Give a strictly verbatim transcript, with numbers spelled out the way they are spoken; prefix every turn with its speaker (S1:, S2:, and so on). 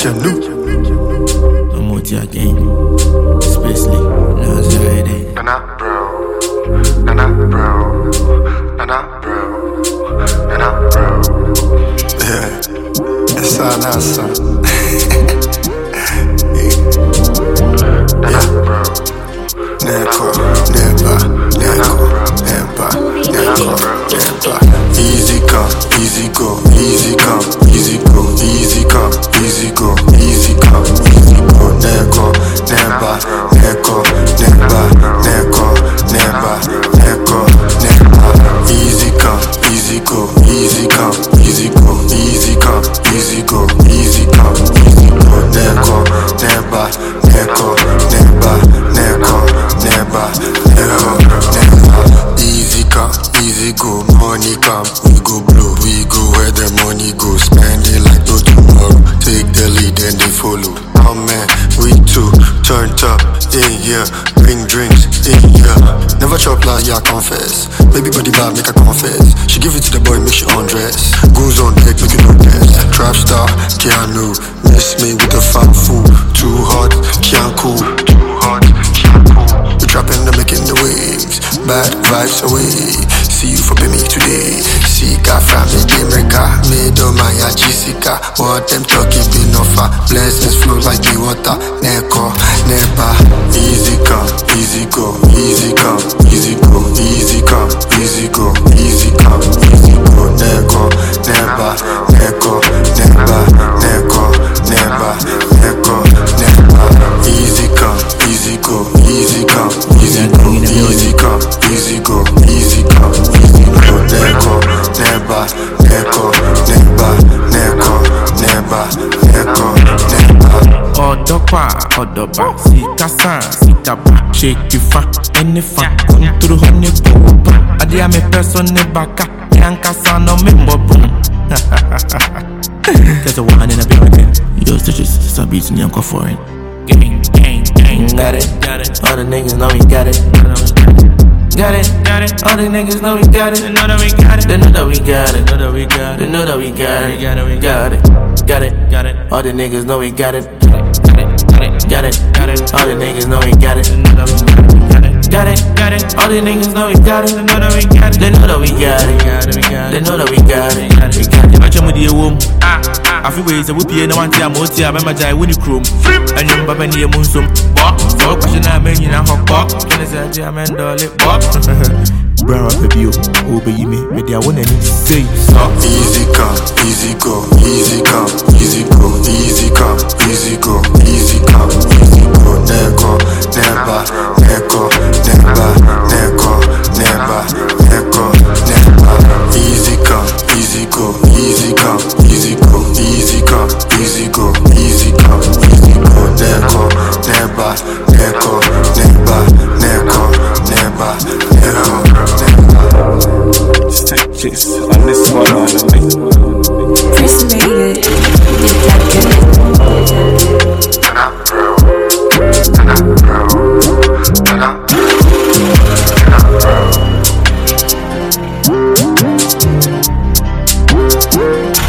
S1: Canoe.
S2: I'm on to again. Especially, now it's already.
S1: Nana, bro. Nana, bro. Nana, bro. Nana, bro. Yeah. It's all awesome. Nana, bro. Never, never, never, never, never, never. Easy come, easy go, easy come, easy go, easy come, easy go, easy come, easy go. Never, never, never, never, never, never, never, never. Easy come, easy go, easy come, easy go, easy come, easy go, easy come, easy go. Never, never, never, never, never, never, never, never. Easy come, easy go, money come, we go blow, we go where the money goes. Spend it like no tomorrow. Take the lead and they follow. Oh man, we two turned up in here, bring drinks in here. Never chop last year, I confess. Baby body bad, make her confess. She give it to the boy, make she undress. Goons on deck, make you no test. Trap star, Keanu, miss me with the fat fool. Too hot, can't cool. Too hot, can't cool. We trapping and making the waves. Bad vibes away. See you for me today. Sika family America, middle Maya Jessica. What them talking been offer. Blessings flow like the water. Neko, never. Easy come, easy go, easy come, easy go, easy come, easy go, easy come, easy go. Neko, never, neko, never, neko, never, neko, never. Easy come, easy go, easy come, easy go, easy come, easy go, easy come, easy go. Neko, never, neko, never, neko, never, neko, never.
S2: Odopa, odoba, sika san, sika ba. Shake you fa, any fa, come through honey boba. Adi ame person ne baka, yanka san no me bobo. There's a one in a building. Yo, such as some beats in Yanko foreign. Gang, gang, gang. Got it, got it. All the niggas know we got it. Got it, got it. All the niggas know we got it. They know that we got it. They know that we got it. They know that we got it. They know that we got it. Got it, we got it. Got it, got it. All the niggas know we got it. Got it, got it, got it. All the niggas know we got it. They know that we got it. Got it, got it. All the niggas know we got it. They know that we got it. They know that we got it. They know that we got it. We got it. Match with the womb. I feel ways that we pay no one time. Most of them are jai winning chrome. And you're back in the moon some. So question I mean you know hot pop. Can I say I'm in the lip pop? Brown up a view. Obey me. Maybe I want any say so.
S1: Easy come, easy go, easy come, easy go, easy come, easy go, easy come, easy go. Neko, never, neko, never, neko, never, neko, never. Easy come, easy go, easy come, easy go, easy come, easy go, easy come, easy go. Neko, never, neko, never, neko, never, neko, never.
S3: Just on this one, on the
S4: Chris made it.
S1: Nana, bro. Nana, bro. Nana, bro. Nana, bro.